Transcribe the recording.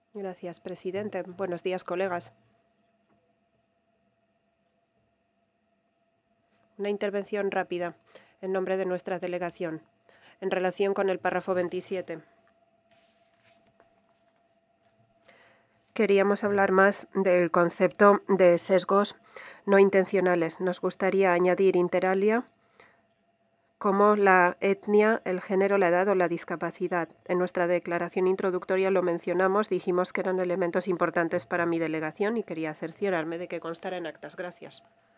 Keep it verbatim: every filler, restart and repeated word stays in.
Gracias, presidente. Buenos días, colegas. Una intervención rápida en nombre de nuestra delegación en relación con el párrafo veintisiete. Queríamos hablar más del concepto de sesgos no intencionales. Nos gustaría añadir inter alia como la etnia, el género, la edad o la discapacidad. En nuestra declaración introductoria lo mencionamos, dijimos que eran elementos importantes para mi delegación y quería cerciorarme de que constara en actas. Gracias.